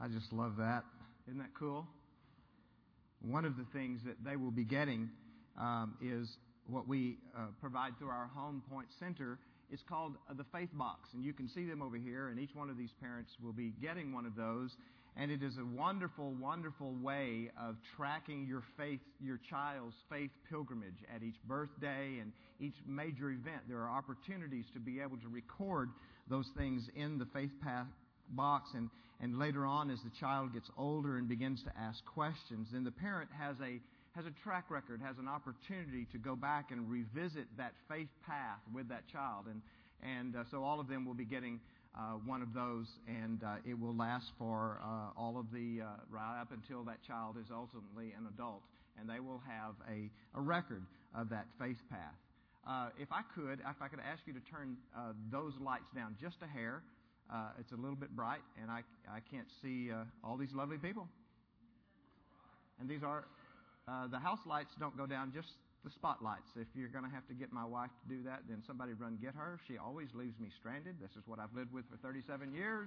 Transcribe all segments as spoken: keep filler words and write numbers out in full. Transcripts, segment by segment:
I just love that. Isn't that cool? One of the things that they will be getting um, is what we uh, provide through our Home Point Center. It's called uh, the Faith Box, and you can see them over here, and each one of these parents will be getting one of those. And it is a wonderful, wonderful way of tracking your faith, your child's faith pilgrimage at each birthday and each major event. There are opportunities to be able to record those things in the Faith Path box, and, and later on, as the child gets older and begins to ask questions, then the parent has a has a track record, has an opportunity to go back and revisit that faith path with that child. And and uh, so all of them will be getting uh, one of those, and uh, it will last for uh, all of the, uh, right up until that child is ultimately an adult. And they will have a, a record of that faith path. Uh, if I could, if I could ask you to turn uh, those lights down just a hair. Uh, it's a little bit bright, and I, I can't see uh, all these lovely people. And these are... Uh, the house lights don't go down, just the spotlights. If you're going to have to get my wife to do that, then somebody run get her. She always leaves me stranded. This is what I've lived with for thirty-seven years.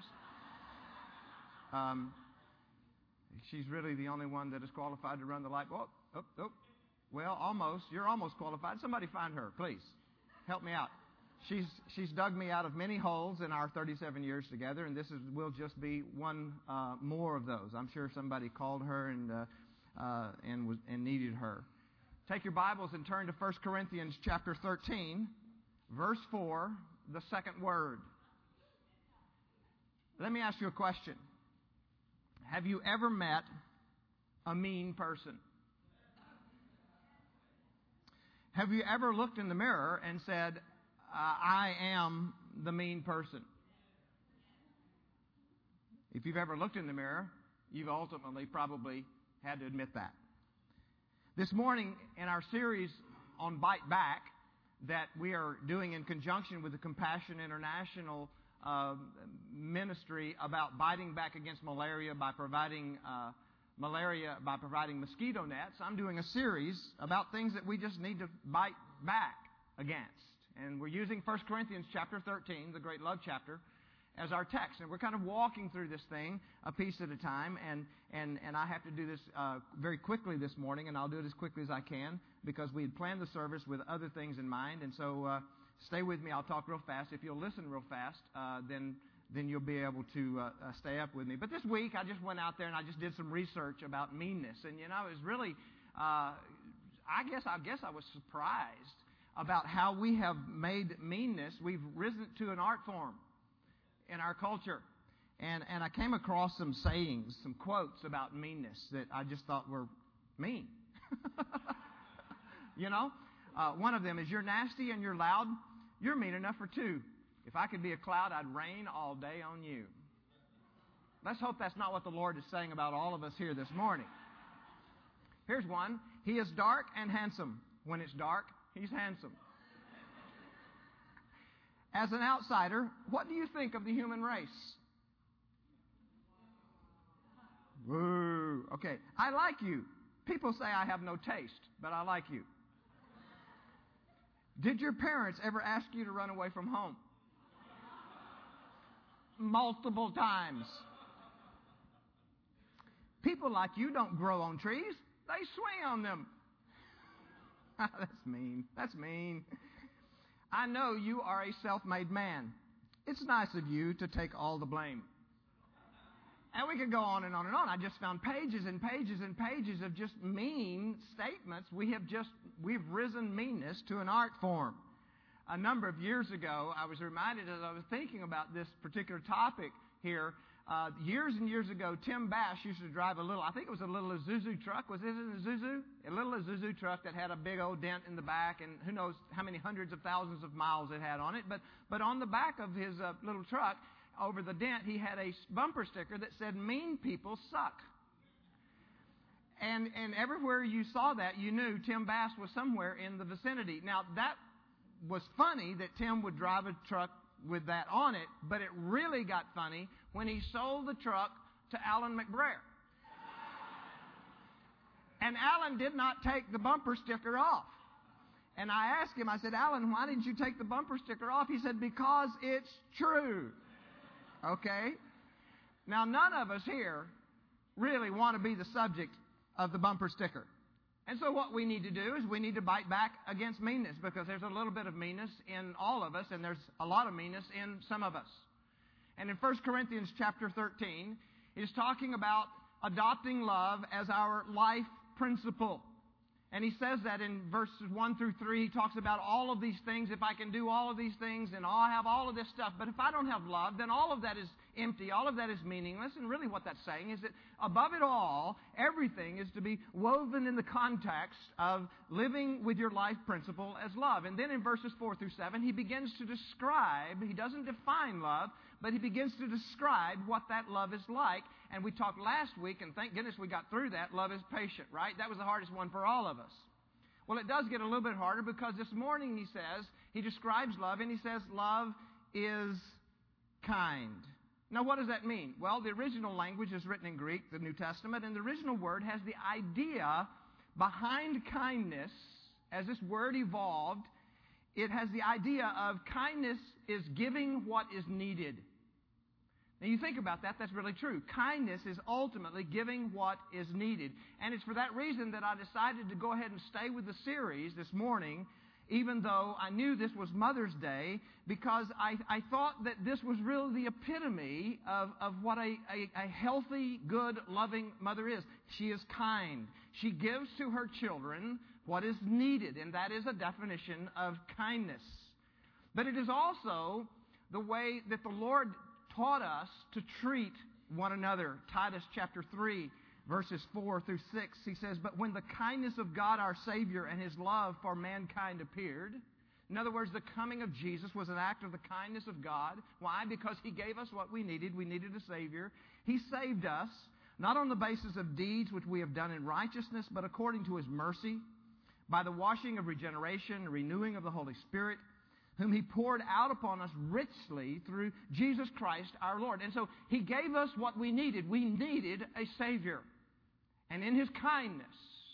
Um, she's really the only one that is qualified to run the light. Oh, oh, oh. Well, almost. You're almost qualified. Somebody find her, please. Help me out. She's she's dug me out of many holes in our thirty-seven years together, and this is, will just be one uh, more of those. I'm sure somebody called her and... Uh, Uh, and was and needed her. Take your Bibles and turn to First Corinthians chapter thirteen, verse four, the second word. Let me ask you a question. Have you ever met a mean person? Have you ever looked in the mirror and said, I am the mean person? If you've ever looked in the mirror, you've ultimately probably had to admit that. This morning in our series on Bite Back that we are doing in conjunction with the Compassion International uh, ministry about biting back against malaria by providing uh, malaria by providing mosquito nets, I'm doing a series about things that we just need to bite back against. And we're using First Corinthians chapter thirteen, the great love chapter, as our text. And we're kind of walking through this thing a piece at a time. And, and, and I have to do this uh, very quickly this morning, and I'll do it as quickly as I can because we had planned the service with other things in mind. And so uh, stay with me. I'll talk real fast. If you'll listen real fast, uh, then then you'll be able to uh, uh, stay up with me. But this week, I just went out there and I just did some research about meanness. And, you know, it was really, uh, I guess I guess I was surprised about how we have made meanness. We've risen to an art form in our culture. And and I came across some sayings, some quotes about meanness that I just thought were mean. You know? Uh, one of them is, you're nasty and you're loud, you're mean enough for two. If I could be a cloud, I'd rain all day on you. Let's hope that's not what the Lord is saying about all of us here this morning. Here's one. He is dark and handsome. When it's dark, he's handsome. As an outsider, what do you think of the human race? Woo. Okay. I like you. People say I have no taste, but I like you. Did your parents ever ask you to run away from home? Multiple times. People like you don't grow on trees. They swing on them. That's mean. That's mean. I know you are a self-made man. It's nice of you to take all the blame. And we could go on and on and on. I just found pages and pages and pages of just mean statements. We have just, we've risen meanness to an art form. A number of years ago, I was reminded as I was thinking about this particular topic here, uh, years and years ago, Tim Bass used to drive a little, I think it was a little Isuzu truck. Was it an Isuzu? A little Isuzu truck that had a big old dent in the back, and who knows how many hundreds of thousands of miles it had on it. But, but on the back of his uh, little truck, over the dent, he had a bumper sticker that said, "Mean people suck." And, and everywhere you saw that, you knew Tim Bass was somewhere in the vicinity. Now, that was funny that Tim would drive a truck with that on it, but it really got funny when he sold the truck to Alan McBrayer. And Alan did not take the bumper sticker off. And I asked him, I said, "Alan, why did you take the bumper sticker off?" He said, "Because it's true." Okay? Now, none of us here really want to be the subject of the bumper sticker. And so what we need to do is we need to bite back against meanness, because there's a little bit of meanness in all of us, and there's a lot of meanness in some of us. And in First Corinthians chapter thirteen, it is talking about adopting love as our life principle. And he says that in verses one through three, he talks about all of these things. If I can do all of these things, then I'll have all of this stuff. But if I don't have love, then all of that is empty. All of that is meaningless. And really what that's saying is that above it all, everything is to be woven in the context of living with your life principle as love. And then in verses four through seven, he begins to describe, he doesn't define love, but he begins to describe what that love is like. And we talked last week, and thank goodness we got through that. Love is patient, right? That was the hardest one for all of us. Well, it does get a little bit harder, because this morning he says, he describes love, and he says love is kind. Now, what does that mean? Well, the original language is written in Greek, the New Testament, and the original word has the idea behind kindness. As this word evolved, it has the idea of kindness is giving what is needed. Now, you think about that, that's really true. Kindness is ultimately giving what is needed. And it's for that reason that I decided to go ahead and stay with the series this morning, even though I knew this was Mother's Day, because I, I thought that this was really the epitome of, of what a, a, a healthy, good, loving mother is. She is kind. She gives to her children what is needed, and that is a definition of kindness. But it is also the way that the Lord taught us to treat one another. Titus chapter three, verses four through six, he says, "But when the kindness of God our Savior and His love for mankind appeared," in other words, the coming of Jesus was an act of the kindness of God. Why? Because He gave us what we needed. We needed a Savior. He saved us, not on the basis of deeds which we have done in righteousness, but according to His mercy, by the washing of regeneration and renewing of the Holy Spirit, whom He poured out upon us richly through Jesus Christ our Lord. And so He gave us what we needed. We needed a Savior. And in His kindness,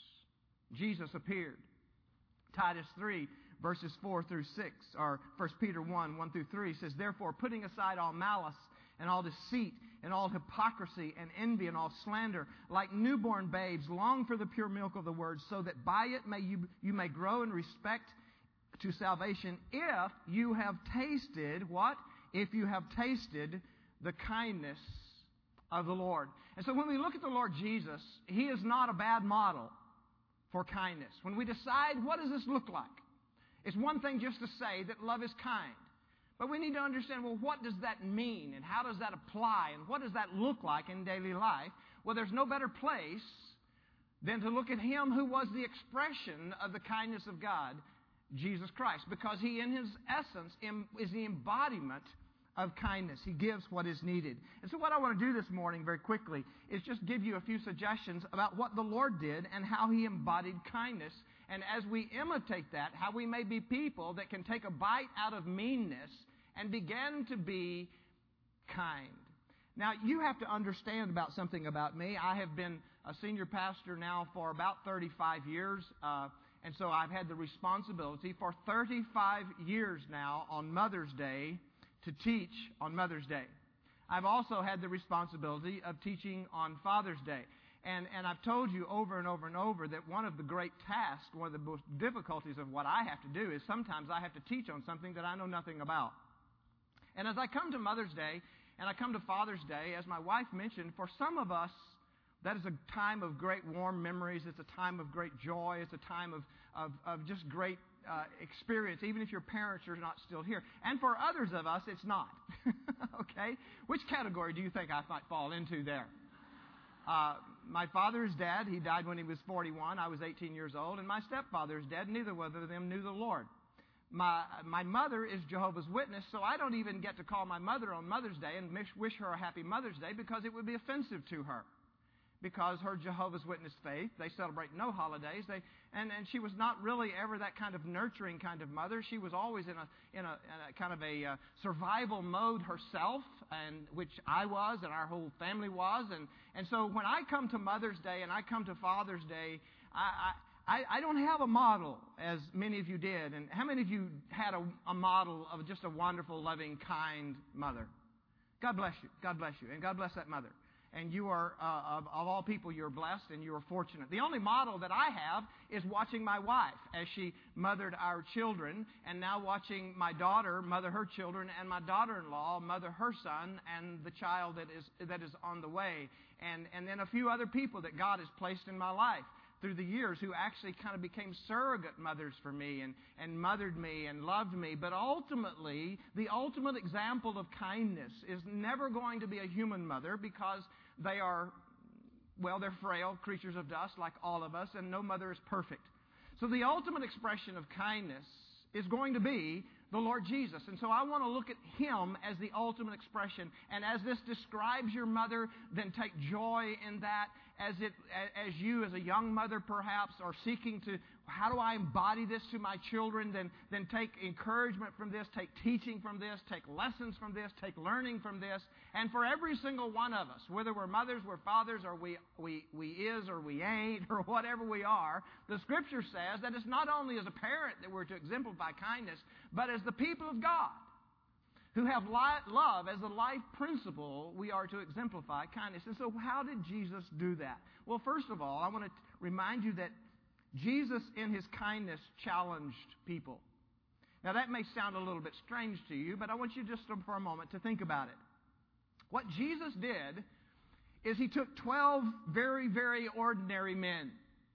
Jesus appeared. Titus three, verses four through six, or First Peter one, one through three, says, "Therefore, putting aside all malice and all deceit and all hypocrisy and envy and all slander, like newborn babes, long for the pure milk of the Word, so that by it may you, you may grow in respect to salvation, if you have tasted," what? If you have tasted the kindness of the Lord. And so when we look at the Lord Jesus, He is not a bad model for kindness. When we decide, what does this look like? It's one thing just to say that love is kind. But we need to understand, well, what does that mean? And how does that apply? And what does that look like in daily life? Well, there's no better place than to look at Him who was the expression of the kindness of God, Jesus Christ, because He, in His essence, is the embodiment of kindness. He gives what is needed. And so what I want to do this morning very quickly is just give you a few suggestions about what the Lord did and how He embodied kindness. And as we imitate that, how we may be people that can take a bite out of meanness and begin to be kind. Now, you have to understand about something about me. I have been a senior pastor now for about thirty-five years, uh, and so I've had the responsibility for thirty-five years now on Mother's Day to teach on Mother's Day. I've also had the responsibility of teaching on Father's Day. And, and I've told you over and over and over that one of the great tasks, one of the most difficulties of what I have to do is sometimes I have to teach on something that I know nothing about. And as I come to Mother's Day and I come to Father's Day, as my wife mentioned, for some of us, that is a time of great warm memories. It's a time of great joy. It's a time of, of, of just great uh, experience, even if your parents are not still here. And for others of us, it's not. Okay? Which category do you think I might fall into there? Uh, my father is dead. He died when he was forty-one. I was eighteen years old. And my stepfather is dead. Neither one of them knew the Lord. My my mother is Jehovah's Witness, so I don't even get to call my mother on Mother's Day and wish her a happy Mother's Day because it would be offensive to her. Because her Jehovah's Witness faith, they celebrate no holidays. They and, and she was not really ever that kind of nurturing kind of mother. She was always in a in a, in a kind of a uh, survival mode herself, and which I was and our whole family was. And, and so when I come to Mother's Day and I come to Father's Day, I, I, I don't have a model as many of you did. And how many of you had a, a model of just a wonderful, loving, kind mother? God bless you. God bless you. And God bless that mother. And you are, uh, of, of all people, you're blessed and you are fortunate. The only model that I have is watching my wife as she mothered our children, and now watching my daughter mother her children, and my daughter-in-law mother her son and the child that is that is on the way. And, and then a few other people that God has placed in my life through the years who actually kind of became surrogate mothers for me and, and mothered me and loved me. But ultimately, the ultimate example of kindness is never going to be a human mother, because they are, well, they're frail creatures of dust like all of us, and no mother is perfect. So the ultimate expression of kindness is going to be the Lord Jesus. And so I want to look at Him as the ultimate expression. And as this describes your mother, then take joy in that. As it, as you, as a young mother perhaps, are seeking to, how do I embody this to my children? Then, then take encouragement from this, take teaching from this, take lessons from this, take learning from this. And for every single one of us, whether we're mothers, we're fathers, or we, we, we is or we ain't, or whatever we are, the Scripture says that it's not only as a parent that we're to exemplify kindness, but as the people of God, who have love as a life principle, we are to exemplify kindness. And so how did Jesus do that? Well, first of all, I want to remind you that Jesus, in His kindness, challenged people. Now, that may sound a little bit strange to you, but I want you just for a moment to think about it. What Jesus did is He took twelve very, very ordinary men,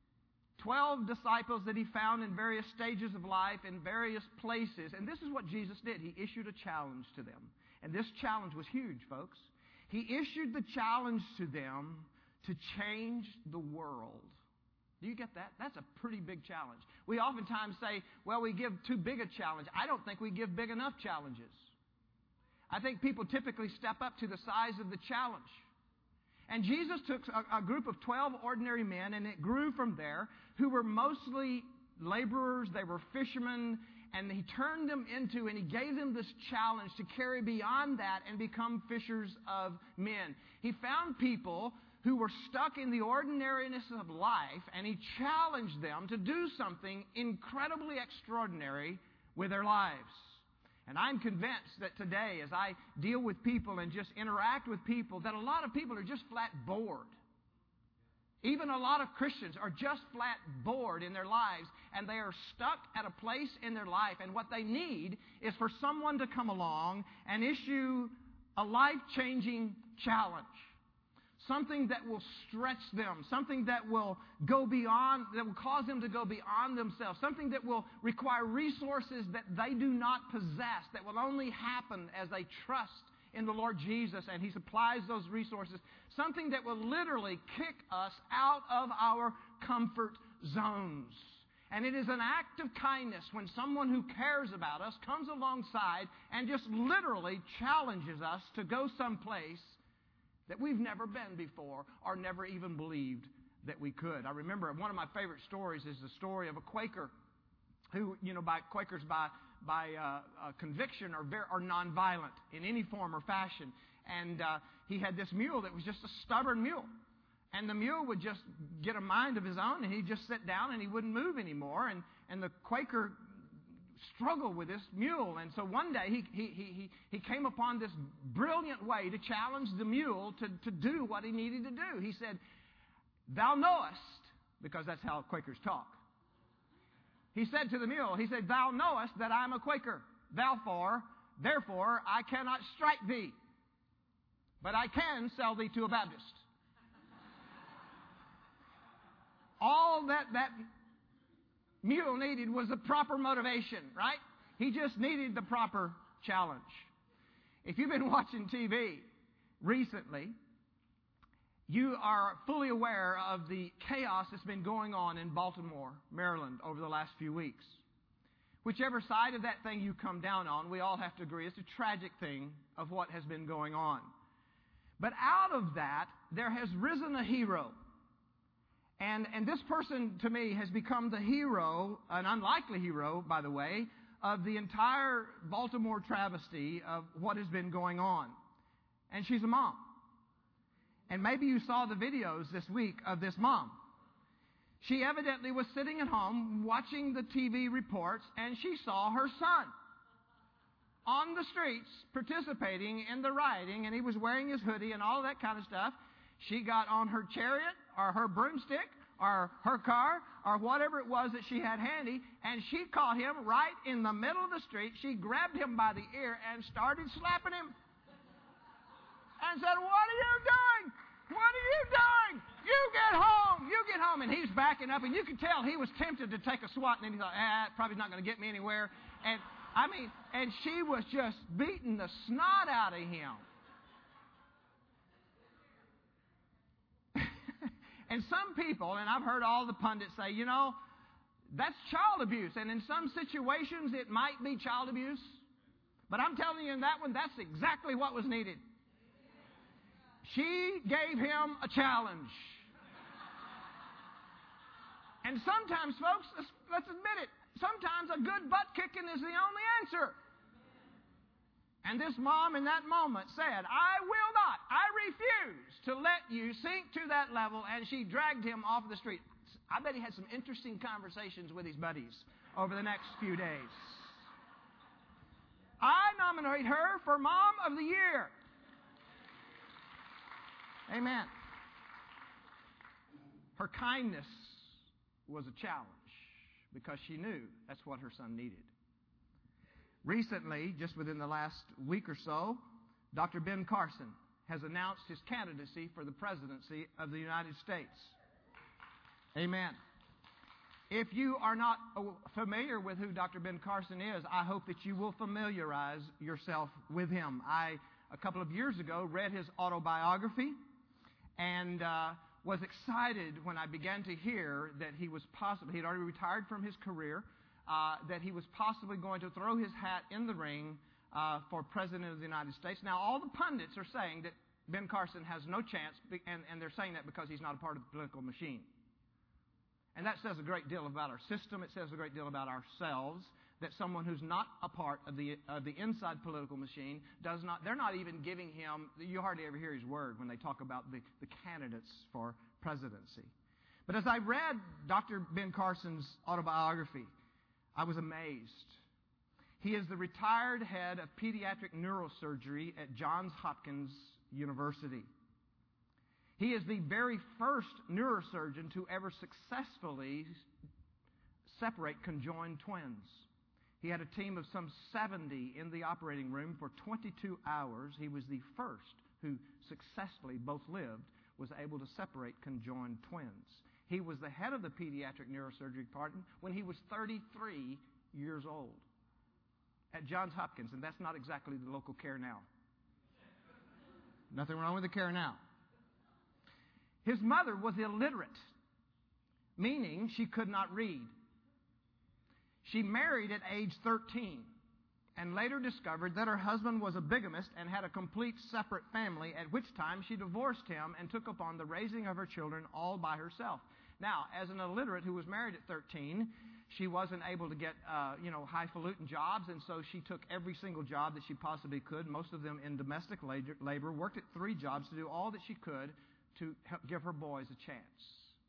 Twelve disciples that He found in various stages of life, in various places. And this is what Jesus did. He issued a challenge to them. And this challenge was huge, folks. He issued the challenge to them to change the world. Do you get that? That's a pretty big challenge. We oftentimes say, well, we give too big a challenge. I don't think we give big enough challenges. I think people typically step up to the size of the challenge. And Jesus took a, a group of twelve ordinary men, and it grew from there, who were mostly laborers, they were fishermen, and He turned them into, and He gave them this challenge to carry beyond that and become fishers of men. He found people who were stuck in the ordinariness of life, and He challenged them to do something incredibly extraordinary with their lives. And I'm convinced that today, as I deal with people and just interact with people, that a lot of people are just flat bored. Even a lot of Christians are just flat bored in their lives, and they are stuck at a place in their life. And what they need is for someone to come along and issue a life-changing challenge. Something that will stretch them. Something that will go beyond, that will cause them to go beyond themselves. Something that will require resources that they do not possess, that will only happen as they trust in the Lord Jesus and He supplies those resources. Something that will literally kick us out of our comfort zones. And it is an act of kindness when someone who cares about us comes alongside and just literally challenges us to go someplace that we've never been before or never even believed that we could. I remember one of my favorite stories is the story of a Quaker who, you know, by Quakers by by uh, uh, conviction are, very, are nonviolent in any form or fashion. And uh, he had this mule that was just a stubborn mule. And the mule would just get a mind of his own, and he'd just sit down and he wouldn't move anymore. And, and the Quaker struggled with this mule. And so one day he, he, he, he came upon this brilliant way to challenge the mule to, to do what he needed to do. He said, "Thou knowest," because that's how Quakers talk. He said to the mule, he said, "Thou knowest that I am a Quaker. Therefore, therefore I cannot strike thee, but I can sell thee to a Baptist." All that that mule needed was the proper motivation, right? He just needed the proper challenge. If you've been watching T V recently, you are fully aware of the chaos that's been going on in Baltimore, Maryland, over the last few weeks. Whichever side of that thing you come down on, we all have to agree it's a tragic thing of what has been going on. But out of that, there has risen a hero. And, and this person, to me, has become the hero, an unlikely hero, by the way, of the entire Baltimore travesty of what has been going on. And she's a mom. And maybe you saw the videos this week of this mom. She evidently was sitting at home watching the T V reports, and she saw her son on the streets participating in the rioting, and he was wearing his hoodie and all that kind of stuff. She got on her chariot or her broomstick or her car or whatever it was that she had handy, and she caught him right in the middle of the street. She grabbed him by the ear and started slapping him and said, "What are you doing? What are you doing? You get home! You get home!" And he's backing up, and you could tell he was tempted to take a swat, and then he thought, ah, probably not going to get me anywhere. And I mean, and she was just beating the snot out of him. And some people, and I've heard all the pundits say, you know, that's child abuse. And in some situations, it might be child abuse. But I'm telling you, in that one, that's exactly what was needed. She gave him a challenge. And sometimes, folks, let's, let's admit it, sometimes a good butt kicking is the only answer. And this mom in that moment said, "I will not, I refuse to let you sink to that level," and she dragged him off the street. I bet he had some interesting conversations with his buddies over the next few days. I nominate her for Mom of the Year. Amen. Her kindness was a challenge because she knew that's what her son needed. Recently, just within the last week or so, Doctor Ben Carson has announced his candidacy for the presidency of the United States. Amen. If you are not familiar with who Doctor Ben Carson is, I hope that you will familiarize yourself with him. I, a couple of years ago, read his autobiography and uh, was excited when I began to hear that he was possibly, he had already retired from his career, Uh, that he was possibly going to throw his hat in the ring uh, for President of the United States. Now, all the pundits are saying that Ben Carson has no chance, and, and they're saying that because he's not a part of the political machine. And that says a great deal about our system. It says a great deal about ourselves, that someone who's not a part of the of the inside political machine does not, they're not even giving him, you hardly ever hear his word when they talk about the, the candidates for presidency. But as I read Doctor Ben Carson's autobiography, I was amazed. He is the retired head of pediatric neurosurgery at Johns Hopkins University. He is the very first neurosurgeon to ever successfully separate conjoined twins. He had a team of some seventy in the operating room for twenty-two hours. He was the first who successfully, both lived, was able to separate conjoined twins. He was the head of the pediatric neurosurgery department when he was thirty-three years old at Johns Hopkins, and that's not exactly the local Care Now. Nothing wrong with the Care Now. His mother was illiterate, meaning she could not read. She married at age thirteen and later discovered that her husband was a bigamist and had a complete separate family, at which time she divorced him and took upon the raising of her children all by herself. Now, as an illiterate who was married at thirteen, she wasn't able to get, uh, you know, highfalutin jobs, and so she took every single job that she possibly could, most of them in domestic labor, worked at three jobs to do all that she could to help give her boys a chance.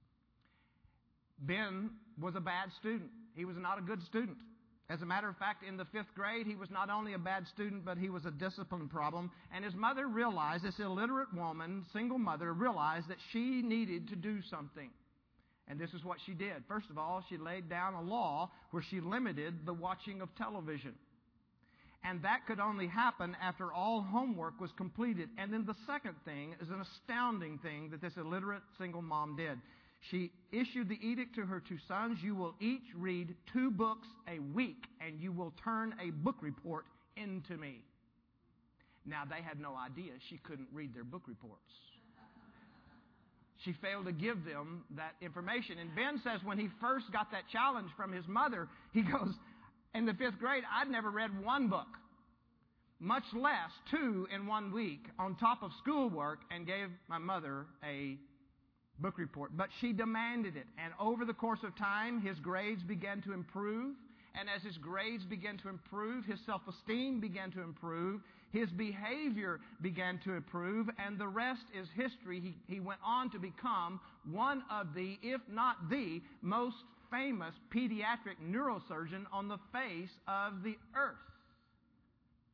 Ben was a bad student. He was not a good student. As a matter of fact, in the fifth grade, he was not only a bad student, but he was a discipline problem. And his mother realized, this illiterate woman, single mother, realized that she needed to do something. And this is what she did. First of all, she laid down a law where she limited the watching of television. And that could only happen after all homework was completed. And then the second thing is an astounding thing that this illiterate single mom did. She issued the edict to her two sons: you will each read two books a week, and you will turn a book report into me. Now, they had no idea she couldn't read their book reports. She failed to give them that information. And Ben says when he first got that challenge from his mother, he goes, in the fifth grade, I'd never read one book, much less two in one week, on top of schoolwork, and gave my mother a book report. But she demanded it. And over the course of time, his grades began to improve. And as his grades began to improve, his self-esteem began to improve. His behavior began to improve. And the rest is history. He, he went on to become one of the, if not the, most famous pediatric neurosurgeon on the face of the earth.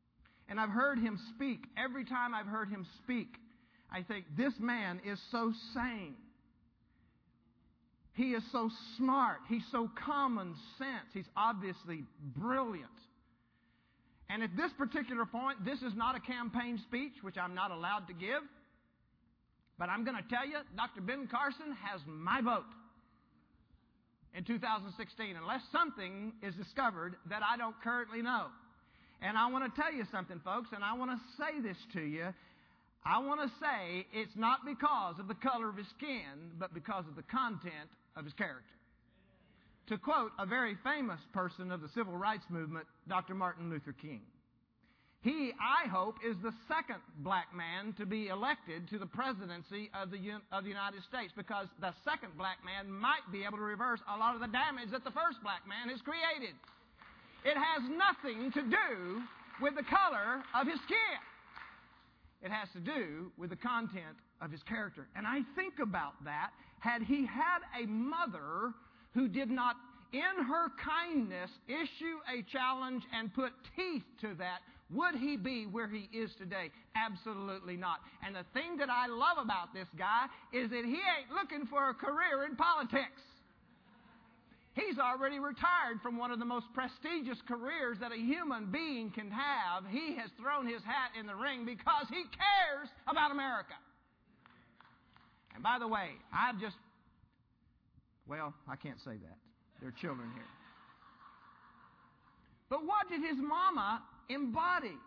And I've heard him speak. Every time I've heard him speak, I think, this man is so sane. He is so smart. He's so common sense. He's obviously brilliant. And at this particular point, this is not a campaign speech, which I'm not allowed to give. But I'm going to tell you, Doctor Ben Carson has my vote in two thousand sixteen, unless something is discovered that I don't currently know. And I want to tell you something, folks, and I want to say this to you. I want to say it's not because of the color of his skin, but because of the content of his character. To quote a very famous person of the civil rights movement, Doctor Martin Luther King. He, I hope, is the second black man to be elected to the presidency of the, of the United States, because the second black man might be able to reverse a lot of the damage that the first black man has created. It has nothing to do with the color of his skin. It has to do with the content of his character. And I think about that. Had he had a mother who did not, in her kindness, issue a challenge and put teeth to that, would he be where he is today? Absolutely not. And the thing that I love about this guy is that he ain't looking for a career in politics. He's already retired from one of the most prestigious careers that a human being can have. He has thrown his hat in the ring because he cares about America. And by the way, I've just, well, I can't say that. There are children here. But what did his mama embody?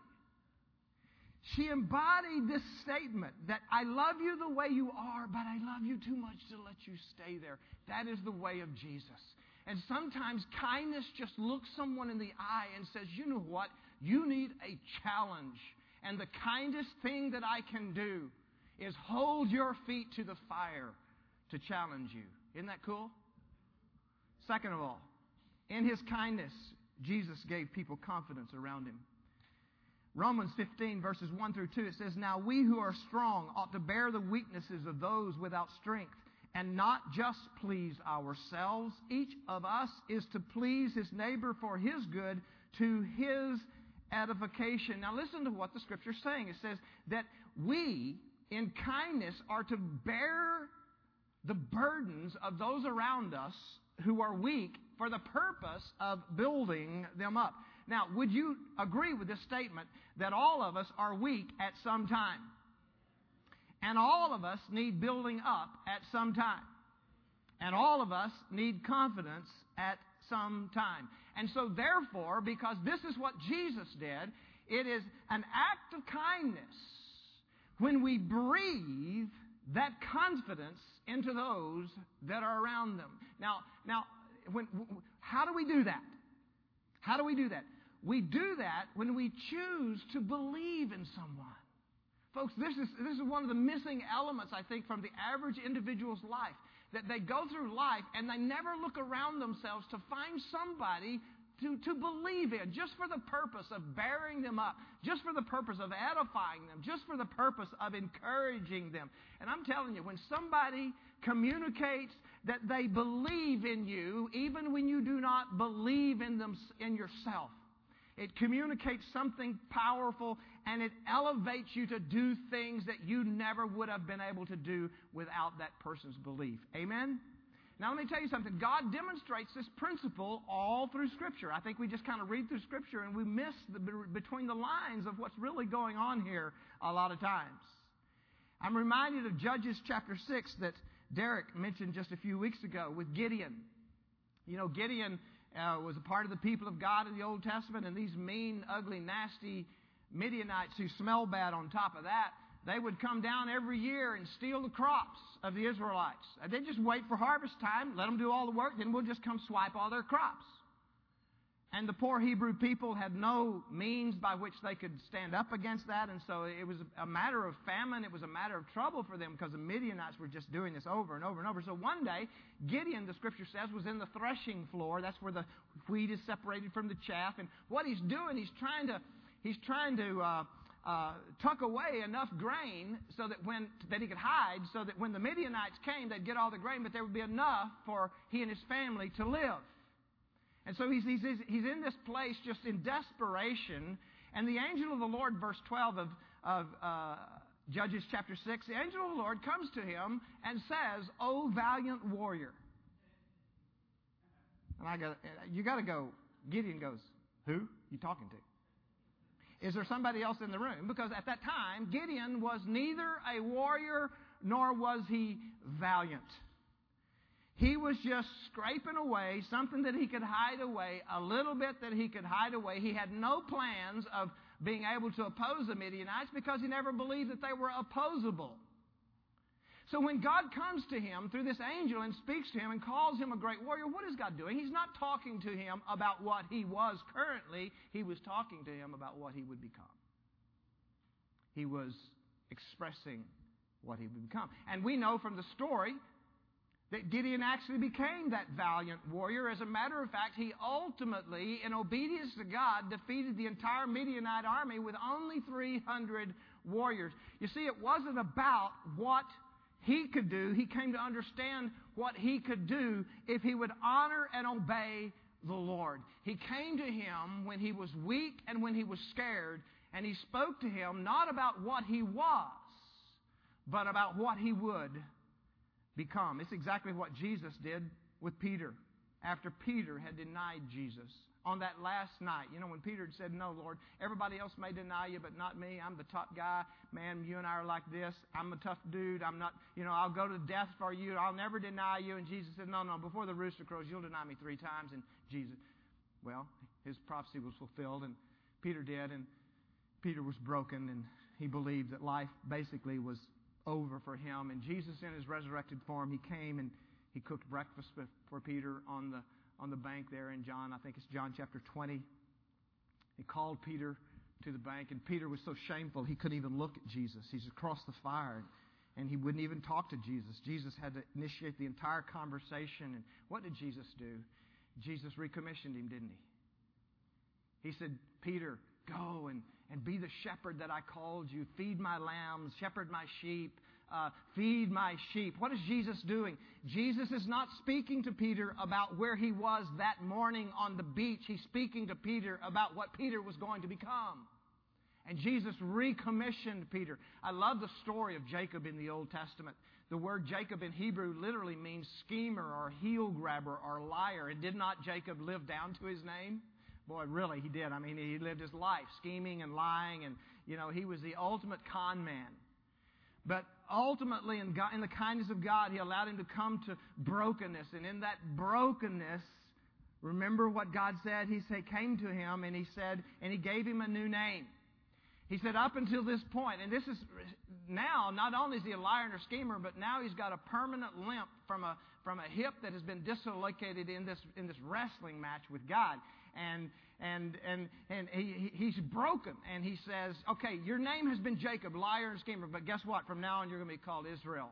She embodied this statement that I love you the way you are, but I love you too much to let you stay there. That is the way of Jesus. And sometimes kindness just looks someone in the eye and says, you know what? You need a challenge. And the kindest thing that I can do is hold your feet to the fire to challenge you. Isn't that cool? Second of all, in His kindness, Jesus gave people confidence around Him. Romans fifteen, verses one through two, it says, now we who are strong ought to bear the weaknesses of those without strength, and not just please ourselves. Each of us is to please his neighbor for his good, to his edification. Now listen to what the Scripture is saying. It says that we, in kindness, are to bear the burdens of those around us who are weak for the purpose of building them up. Now, would you agree with this statement that all of us are weak at some time? And all of us need building up at some time. And all of us need confidence at some time. And so therefore, because this is what Jesus did, it is an act of kindness when we breathe that confidence into those that are around them. Now, now, when, how do we do that? How do we do that? We do that when we choose to believe in someone. Folks, this is, this is one of the missing elements, I think, from the average individual's life. That they go through life and they never look around themselves to find somebody to, to believe in, just for the purpose of bearing them up, just for the purpose of edifying them, just for the purpose of encouraging them. And I'm telling you, when somebody communicates that they believe in you, even when you do not believe in them, in yourself, it communicates something powerful, and it elevates you to do things that you never would have been able to do without that person's belief. Amen? Now, let me tell you something. God demonstrates this principle all through Scripture. I think we just kind of read through Scripture and we miss the, between the lines of what's really going on here a lot of times. I'm reminded of Judges chapter six that Derek mentioned just a few weeks ago with Gideon. You know, Gideon uh, was a part of the people of God in the Old Testament, and these mean, ugly, nasty Midianites who smell bad on top of that, they would come down every year and steal the crops of the Israelites. They'd just wait for harvest time, let them do all the work, then we'll just come swipe all their crops. And the poor Hebrew people had no means by which they could stand up against that, and so it was a matter of famine, it was a matter of trouble for them because the Midianites were just doing this over and over and over. So one day, Gideon, the Scripture says, was in the threshing floor. That's where the wheat is separated from the chaff. And what he's doing, he's trying to, he's trying to uh, uh, tuck away enough grain so that when that he could hide, so that when the Midianites came, they'd get all the grain, but there would be enough for he and his family to live. And so he's, he's, he's in this place just in desperation, And the angel of the Lord, verse twelve of, of uh, Judges chapter six, the angel of the Lord comes to him and says, "O valiant warrior." And I got, you got to go. Gideon goes, "Who you talking to? Is there somebody else in the room?" Because at that time, Gideon was neither a warrior nor was he valiant. He was just scraping away something that he could hide away, a little bit that he could hide away. He had no plans of being able to oppose the Midianites because he never believed that they were opposable. So when God comes to him through this angel and speaks to him and calls him a great warrior, what is God doing? He's not talking to him about what he was currently. He was talking to him about what he would become. He was expressing what he would become. And we know from the story that Gideon actually became that valiant warrior. As a matter of fact, he ultimately, in obedience to God, defeated the entire Midianite army with only three hundred warriors. You see, it wasn't about what he could do. He came to understand what he could do if he would honor and obey the Lord. He came to him when he was weak and when he was scared, and he spoke to him not about what he was, but about what he would become. It's exactly what Jesus did with Peter after Peter had denied Jesus. On that last night, you know, when Peter had said, "No, Lord, everybody else may deny you, but not me. I'm the top guy. Man, you and I are like this. I'm a tough dude. I'm not, you know, I'll go to death for you. I'll never deny you." And Jesus said, "No, no, before the rooster crows, you'll deny me three times." And Jesus, well, his prophecy was fulfilled, and Peter did, and Peter was broken, and he believed that life basically was over for him. And Jesus, in his resurrected form, he came and he cooked breakfast for Peter on the on the bank there in John. I think it's John chapter twenty. He called Peter to the bank, and Peter was so shameful he couldn't even look at Jesus. He's across the fire, and he wouldn't even talk to Jesus. Jesus had to initiate the entire conversation. And what did Jesus do? Jesus recommissioned him, didn't he? He said, "Peter, go and, and be the shepherd that I called you. Feed my lambs, shepherd my sheep, uh, feed my sheep." What is Jesus doing? Jesus is not speaking to Peter about where he was that morning on the beach. He's speaking to Peter about what Peter was going to become. And Jesus recommissioned Peter. I love the story of Jacob in the Old Testament. The word Jacob in Hebrew literally means schemer or heel grabber or liar. And did not Jacob live down to his name? Boy, really, he did. I mean, he lived his life scheming and lying, and, you know, he was the ultimate con man. But ultimately, in, God, in the kindness of God, He allowed him to come to brokenness. And in that brokenness, remember what God said? He said, came to him, and He said, and He gave him a new name. He said, up until this point, and this is now, not only is he a liar and a schemer, but now he's got a permanent limp from a from a hip that has been dislocated in this in this wrestling match with God. And and and and he, he's broken. And he says, okay, your name has been Jacob, liar and schemer, but guess what? From now on, you're going to be called Israel.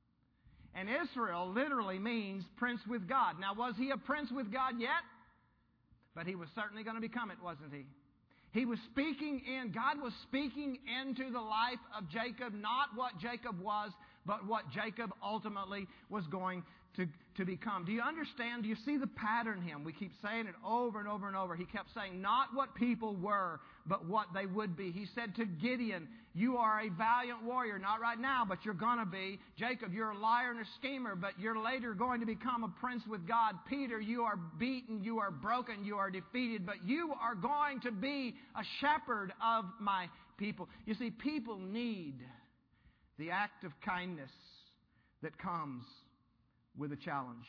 And Israel literally means prince with God. Now, was he a prince with God yet? But he was certainly going to become it, wasn't he? He was speaking in, God was speaking into the life of Jacob, not what Jacob was, but what Jacob ultimately was going to, to become. Do you understand? Do you see the pattern here? We keep saying it over and over and over. He kept saying, not what people were, but what they would be. He said to Gideon, you are a valiant warrior, not right now, but you're going to be. Jacob, you're a liar and a schemer, but you're later going to become a prince with God. Peter, you are beaten, you are broken, you are defeated, but you are going to be a shepherd of my people. You see, people need the act of kindness that comes with a challenge,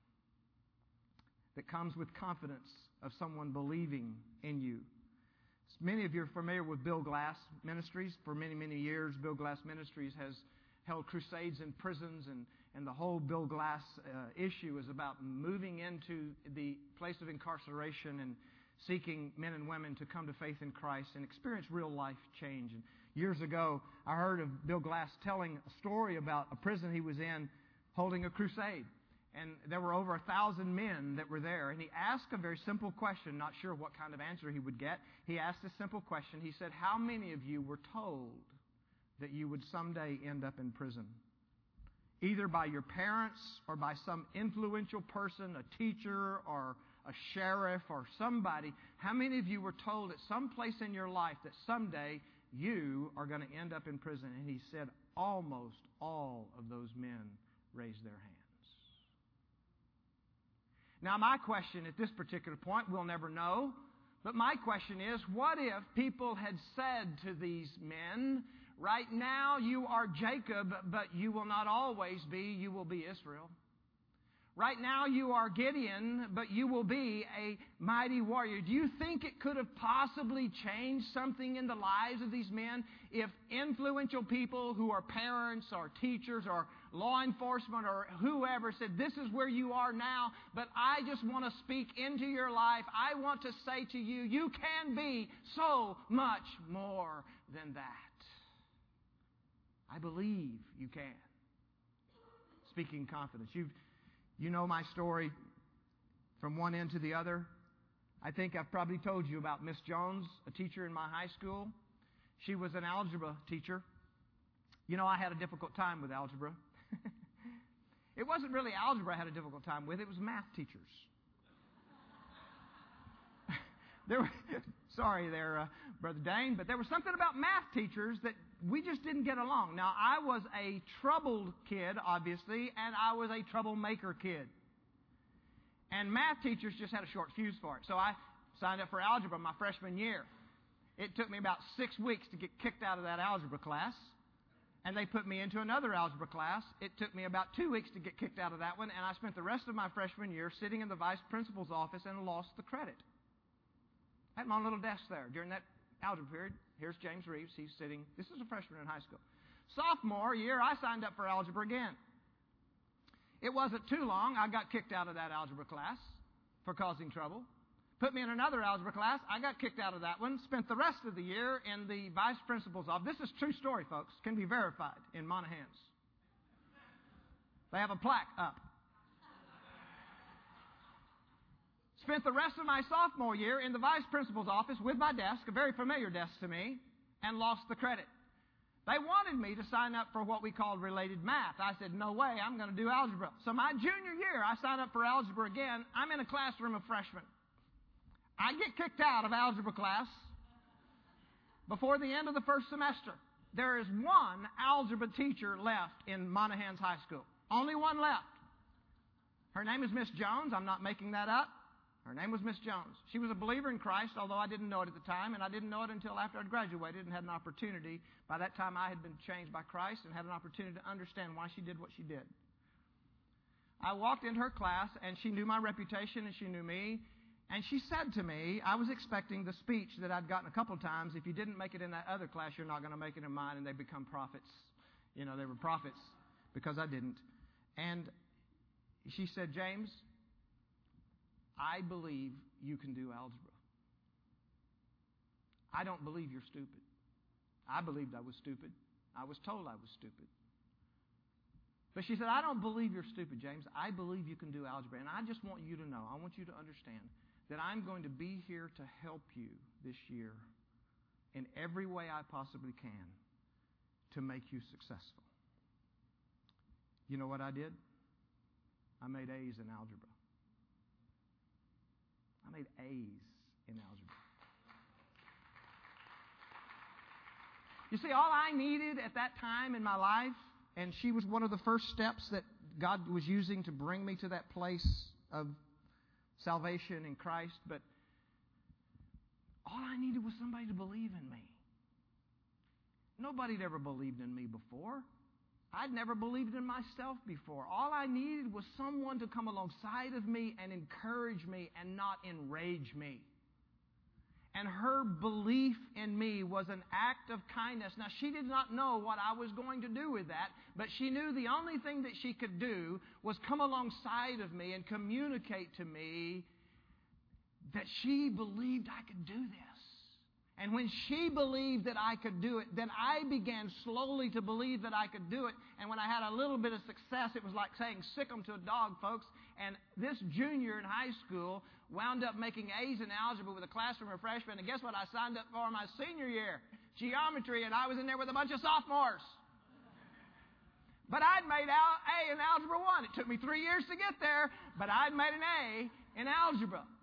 that comes with confidence of someone believing in you. Many of you are familiar with Bill Glass Ministries. For many, many years, Bill Glass Ministries has held crusades in prisons, and, and the whole Bill Glass uh, issue is about moving into the place of incarceration and seeking men and women to come to faith in Christ and experience real life change. And years ago, I heard of Bill Glass telling a story about a prison he was in holding a crusade. And there were over a thousand men that were there. And he asked a very simple question, not sure what kind of answer he would get. He asked a simple question. He said, how many of you were told that you would someday end up in prison? Either by your parents or by some influential person, a teacher or a sheriff or somebody, how many of you were told at some place in your life that someday you are going to end up in prison? And he said almost all of those men raised their hands. Now, my question at this particular point, we'll never know, but my question is, what if people had said to these men, right now you are Jacob, but you will not always be, you will be Israel. Right now you are Gideon, but you will be a mighty warrior. Do you think it could have possibly changed something in the lives of these men if influential people who are parents or teachers or law enforcement or whoever said, this is where you are now, but I just want to speak into your life. I want to say to you, you can be so much more than that. I believe you can. Speaking confidence. You've You know my story from one end to the other. I think I've probably told you about Miss Jones, a teacher in my high school. She was an algebra teacher. You know, I had a difficult time with algebra. It wasn't really algebra I had a difficult time with. It was math teachers. there were, sorry there, uh, Brother Dane, but there was something about math teachers that we just didn't get along. Now, I was a troubled kid, obviously, and I was a troublemaker kid. And math teachers just had a short fuse for it. So I signed up for algebra my freshman year. It took me about six weeks to get kicked out of that algebra class. And they put me into another algebra class. It took me about two weeks to get kicked out of that one. And I spent the rest of my freshman year sitting in the vice principal's office and lost the credit. I had my own little desk there during that algebra period. Here's James Reeves. He's sitting. This is a freshman in high school. Sophomore year, I signed up for algebra again. It wasn't too long. I got kicked out of that algebra class for causing trouble. Put me in another algebra class. I got kicked out of that one. Spent the rest of the year in the vice principal's office. This is a true story, folks. Can be verified in Monahans. They have a plaque up. Spent the rest of my sophomore year in the vice principal's office with my desk, a very familiar desk to me, and lost the credit. They wanted me to sign up for what we called related math. I said, no way, I'm going to do algebra. So my junior year, I signed up for algebra again. I'm in a classroom of freshmen. I get kicked out of algebra class before the end of the first semester. There is one algebra teacher left in Monahans High School. Only one left. Her name is Miss Jones. I'm not making that up. Her name was Miss Jones. She was a believer in Christ, although I didn't know it at the time, and I didn't know it until after I'd graduated and had an opportunity. By that time, I had been changed by Christ and had an opportunity to understand why she did what she did. I walked into her class, and she knew my reputation, and she knew me, and she said to me, I was expecting the speech that I'd gotten a couple times, if you didn't make it in that other class, you're not going to make it in mine, and they become prophets. You know, they were prophets because I didn't. And she said, James, I believe you can do algebra. I don't believe you're stupid. I believed I was stupid. I was told I was stupid. But she said, I don't believe you're stupid, James. I believe you can do algebra. And I just want you to know, I want you to understand that I'm going to be here to help you this year in every way I possibly can to make you successful. You know what I did? I made A's in algebra. I made A's in algebra. You see, all I needed at that time in my life, and she was one of the first steps that God was using to bring me to that place of salvation in Christ, but all I needed was somebody to believe in me. Nobody had ever believed in me before. I'd never believed in myself before. All I needed was someone to come alongside of me and encourage me and not enrage me. And her belief in me was an act of kindness. Now, she did not know what I was going to do with that, but she knew the only thing that she could do was come alongside of me and communicate to me that she believed I could do this. And when she believed that I could do it, then I began slowly to believe that I could do it. And when I had a little bit of success, it was like saying sick 'em to a dog, folks. And this junior in high school wound up making A's in algebra with a classroom of freshmen. And guess what I signed up for my senior year? Geometry, and I was in there with a bunch of sophomores. But I'd made A in Algebra one. It took me three years to get there, but I'd made an A in algebra.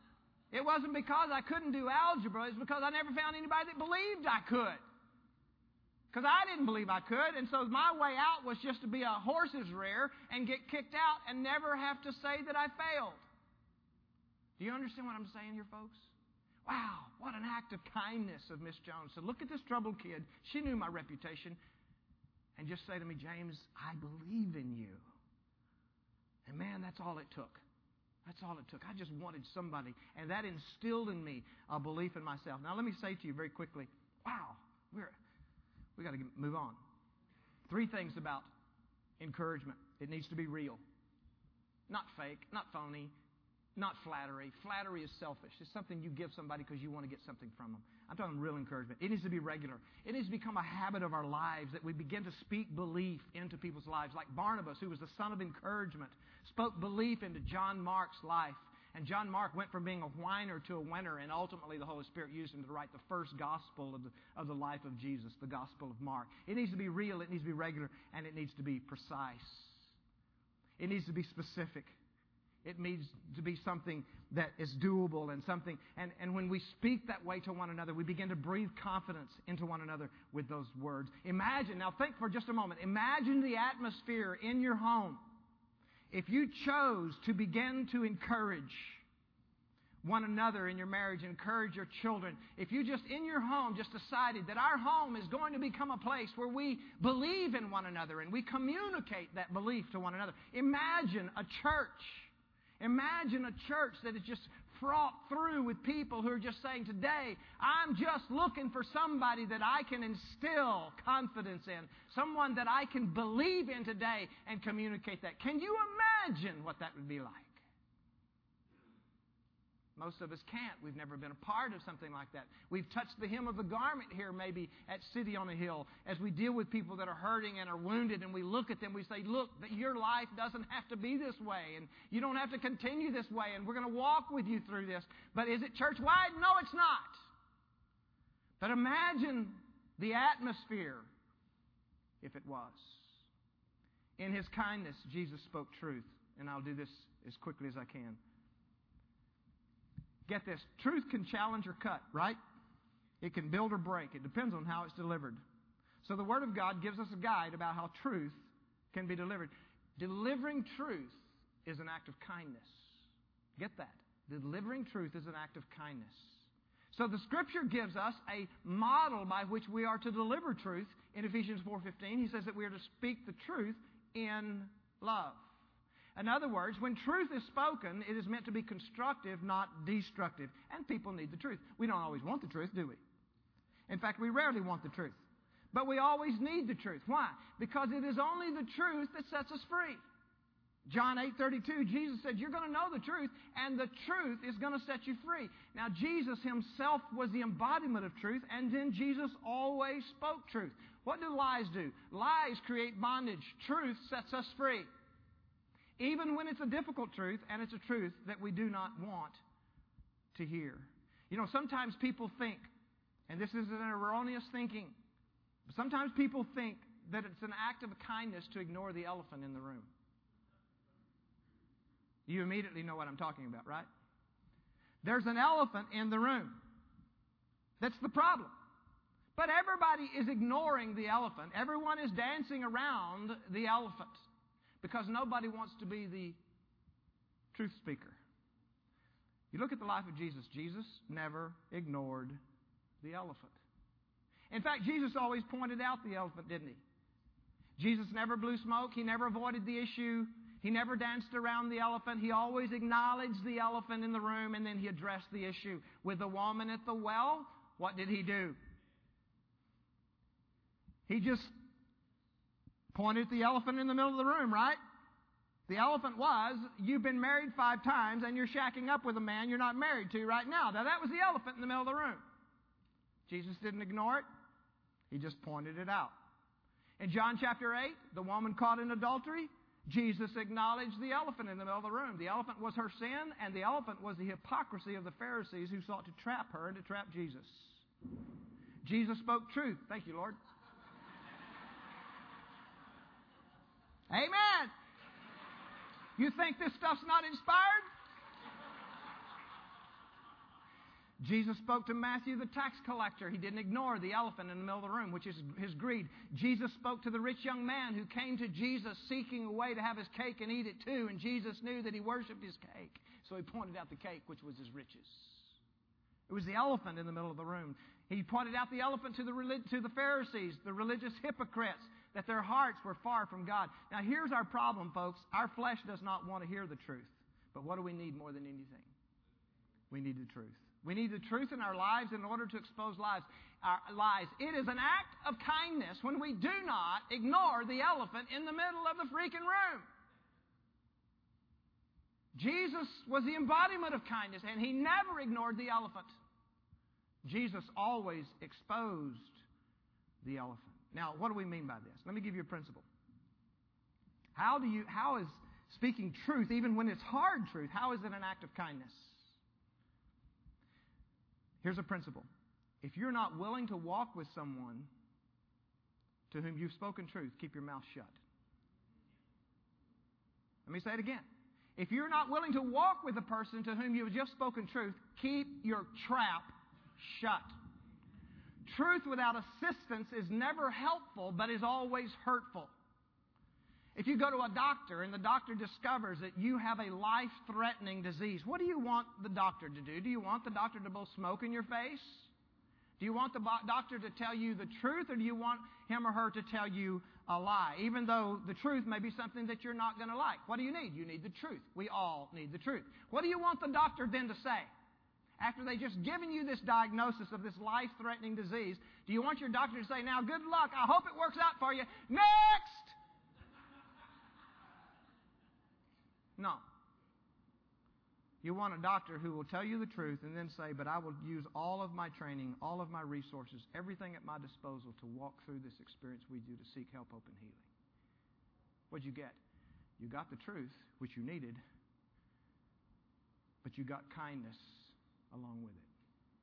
It wasn't because I couldn't do algebra. It's because I never found anybody that believed I could. Because I didn't believe I could. And so my way out was just to be a horse's rear and get kicked out and never have to say that I failed. Do you understand what I'm saying here, folks? Wow, what an act of kindness of Miss Jones. So look at this troubled kid. She knew my reputation. And just say to me, James, I believe in you. And man, that's all it took. That's all it took. I just wanted somebody. And that instilled in me a belief in myself. Now let me say to you very quickly, wow, we're, we got to move on. Three things about encouragement. It needs to be real. Not fake, not phony, not flattery. Flattery is selfish. It's something you give somebody because you want to get something from them. I'm talking real encouragement. It needs to be regular. It needs to become a habit of our lives that we begin to speak belief into people's lives. Like Barnabas, who was the son of encouragement, spoke belief into John Mark's life. And John Mark went from being a whiner to a winner, and ultimately the Holy Spirit used him to write the first gospel of the, of the life of Jesus, the Gospel of Mark. It needs to be real, it needs to be regular, and it needs to be precise. It needs to be specific. It needs to be something that is doable and something. And, and when we speak that way to one another, we begin to breathe confidence into one another with those words. Imagine, now think for just a moment, imagine the atmosphere in your home if you chose to begin to encourage one another in your marriage, encourage your children. If you just, in your home, just decided that our home is going to become a place where we believe in one another and we communicate that belief to one another. Imagine a church. Imagine a church that is just fraught through with people who are just saying, today, I'm just looking for somebody that I can instill confidence in. Someone that I can believe in today and communicate that. Can you imagine what that would be like? Most of us can't. We've never been a part of something like that. We've touched the hem of the garment here maybe at City on a Hill as we deal with people that are hurting and are wounded, and we look at them, we say, look, that your life doesn't have to be this way, and you don't have to continue this way, and we're going to walk with you through this. But is it church-wide? No, it's not. But imagine the atmosphere if it was. In His kindness, Jesus spoke truth, and I'll do this as quickly as I can. Get this, truth can challenge or cut, right? It can build or break. It depends on how it's delivered. So the Word of God gives us a guide about how truth can be delivered. Delivering truth is an act of kindness. Get that. Delivering truth is an act of kindness. So the Scripture gives us a model by which we are to deliver truth. In Ephesians four fifteen, he says that we are to speak the truth in love. In other words, when truth is spoken, it is meant to be constructive, not destructive. And people need the truth. We don't always want the truth, do we? In fact, we rarely want the truth. But we always need the truth. Why? Because it is only the truth that sets us free. John eight thirty-two, Jesus said, you're going to know the truth, and the truth is going to set you free. Now, Jesus Himself was the embodiment of truth, and then Jesus always spoke truth. What do lies do? Lies create bondage. Truth sets us free. Even when it's a difficult truth, and it's a truth that we do not want to hear. You know, sometimes people think, and this is an erroneous thinking, but sometimes people think that it's an act of kindness to ignore the elephant in the room. You immediately know what I'm talking about, right? There's an elephant in the room. That's the problem. But everybody is ignoring the elephant. Everyone is dancing around the elephant. Because nobody wants to be the truth speaker. You look at the life of Jesus. Jesus never ignored the elephant. In fact, Jesus always pointed out the elephant, didn't He? Jesus never blew smoke. He never avoided the issue. He never danced around the elephant. He always acknowledged the elephant in the room, and then He addressed the issue. With the woman at the well, what did He do? He just pointed at the elephant in the middle of the room, right? The elephant was, you've been married five times and you're shacking up with a man you're not married to right now. Now that was the elephant in the middle of the room. Jesus didn't ignore it. He just pointed it out. In John chapter eight, the woman caught in adultery, Jesus acknowledged the elephant in the middle of the room. The elephant was her sin, and the elephant was the hypocrisy of the Pharisees who sought to trap her and to trap Jesus. Jesus spoke truth. Thank you, Lord. Amen. You think this stuff's not inspired? Jesus spoke to Matthew, the tax collector. He didn't ignore the elephant in the middle of the room, which is his greed. Jesus spoke to the rich young man who came to Jesus seeking a way to have his cake and eat it too, and Jesus knew that he worshipped his cake. So he pointed out the cake, which was his riches. It was the elephant in the middle of the room. He pointed out the elephant to the, to the Pharisees, the religious hypocrites, that their hearts were far from God. Now here's our problem, folks. Our flesh does not want to hear the truth. But what do we need more than anything? We need the truth. We need the truth in our lives in order to expose lies. Our lies. It is an act of kindness when we do not ignore the elephant in the middle of the freaking room. Jesus was the embodiment of kindness, and He never ignored the elephant. Jesus always exposed the elephant. Now, what do we mean by this? Let me give you a principle. How do you? How is speaking truth, even when it's hard truth, how is it an act of kindness? Here's a principle. If you're not willing to walk with someone to whom you've spoken truth, keep your mouth shut. Let me say it again. If you're not willing to walk with a person to whom you've just spoken truth, keep your trap shut. Truth without assistance is never helpful, but is always hurtful. If you go to a doctor and the doctor discovers that you have a life-threatening disease, what do you want the doctor to do? Do you want the doctor to blow smoke in your face? Do you want the doctor to tell you the truth, or do you want him or her to tell you a lie? Even though the truth may be something that you're not going to like. What do you need? You need the truth. We all need the truth. What do you want the doctor then to say? After they just given you this diagnosis of this life-threatening disease, do you want your doctor to say, now good luck, I hope it works out for you, next! No. You want a doctor who will tell you the truth and then say, but I will use all of my training, all of my resources, everything at my disposal to walk through this experience we do to seek help, hope, and healing. What'd you get? You got the truth, which you needed, but you got kindness along with it.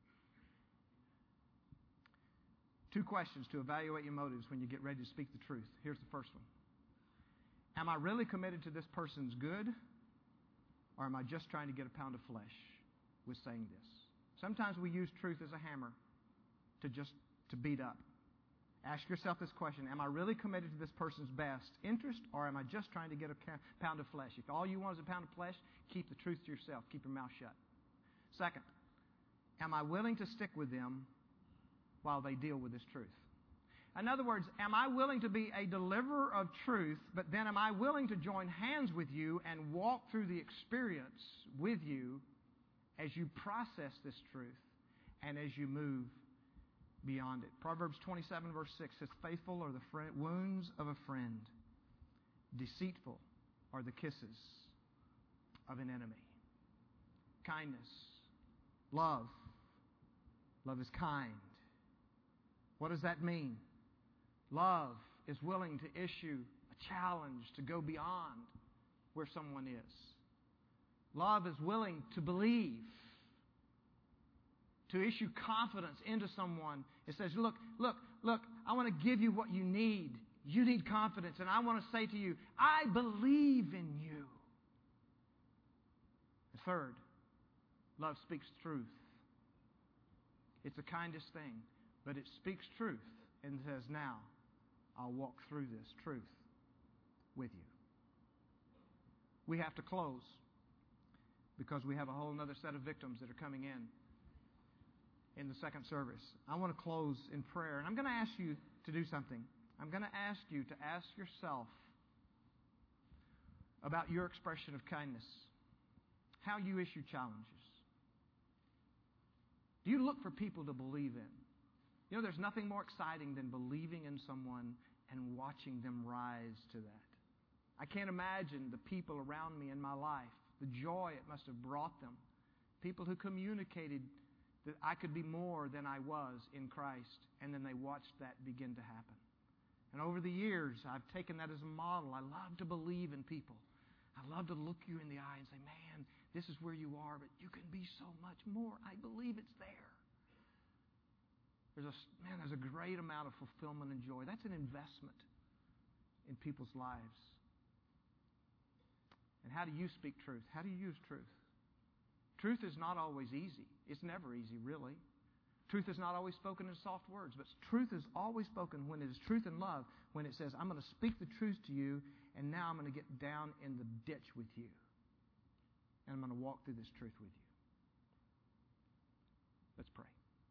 Two questions to evaluate your motives when you get ready to speak the truth. Here's the first one. Am I really committed to this person's good, or am I just trying to get a pound of flesh with saying this? Sometimes we use truth as a hammer to just to beat up. Ask yourself this question. Am I really committed to this person's best interest, or am I just trying to get a pound of flesh? If all you want is a pound of flesh, keep the truth to yourself. Keep your mouth shut. Second, am I willing to stick with them while they deal with this truth? In other words, am I willing to be a deliverer of truth, but then am I willing to join hands with you and walk through the experience with you as you process this truth and as you move beyond it? Proverbs twenty-seven verse six says, faithful are the friend, wounds of a friend. Deceitful are the kisses of an enemy. Kindness. Love. Love is kind. What does that mean? Love is willing to issue a challenge to go beyond where someone is. Love is willing to believe, to issue confidence into someone. It says, look, look, look, I want to give you what you need. You need confidence, and I want to say to you, I believe in you. And third, love speaks truth. It's the kindest thing, but it speaks truth and says, now, I'll walk through this truth with you. We have to close because we have a whole other set of victims that are coming in in the second service. I want to close in prayer, and I'm going to ask you to do something. I'm going to ask you to ask yourself about your expression of kindness, how you issue challenges. Do you look for people to believe in? You know, there's nothing more exciting than believing in someone and watching them rise to that. I can't imagine the people around me in my life, the joy it must have brought them. People who communicated that I could be more than I was in Christ, and then they watched that begin to happen. And over the years, I've taken that as a model. I love to believe in people. I love to look you in the eye and say, man, this is where you are, but you can be so much more. I believe it's there. There's a, man, there's a great amount of fulfillment and joy. That's an investment in people's lives. And how do you speak truth? How do you use truth? Truth is not always easy. It's never easy, really. Truth is not always spoken in soft words, but truth is always spoken when it is truth and love, when it says, I'm going to speak the truth to you, and now I'm going to get down in the ditch with you. And I'm going to walk through this truth with you. Let's pray.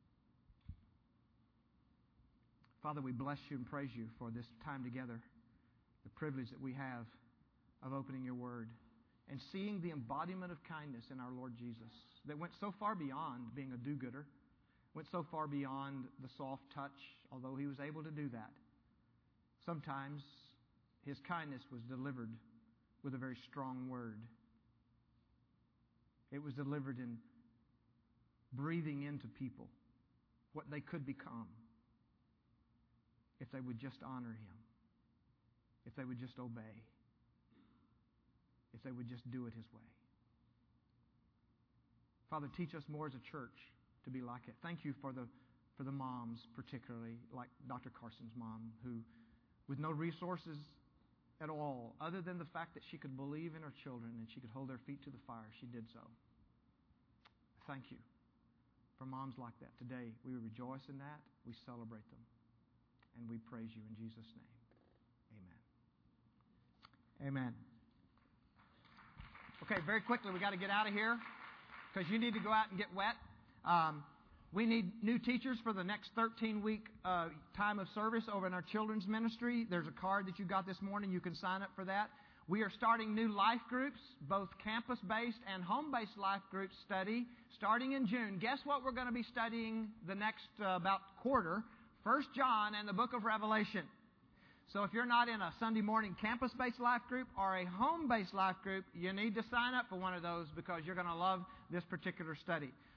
Father, we bless you and praise you for this time together, the privilege that we have of opening your word and seeing the embodiment of kindness in our Lord Jesus that went so far beyond being a do-gooder, went so far beyond the soft touch, although he was able to do that. Sometimes his kindness was delivered with a very strong word. It was delivered in breathing into people what they could become if they would just honor him, if they would just obey, if they would just do it his way. Father, teach us more as a church to be like it. Thank you for the for the moms, particularly like Doctor Carson's mom, who, with no resources at all, other than the fact that she could believe in her children and she could hold their feet to the fire, she did so. Thank you for moms like that. Today, we rejoice in that. We celebrate them. And we praise you in Jesus' name. Amen. Amen. Okay, very quickly, we got to get out of here because you need to go out and get wet. Um, we need new teachers for the next thirteen-week uh, time of service over in our children's ministry. There's a card that you got this morning. You can sign up for that. We are starting new life groups, both campus-based and home-based life groups study, starting in June. Guess what we're going to be studying the next uh, about quarter? First John and the book of Revelation. So if you're not in a Sunday morning campus-based life group or a home-based life group, you need to sign up for one of those because you're going to love this particular study.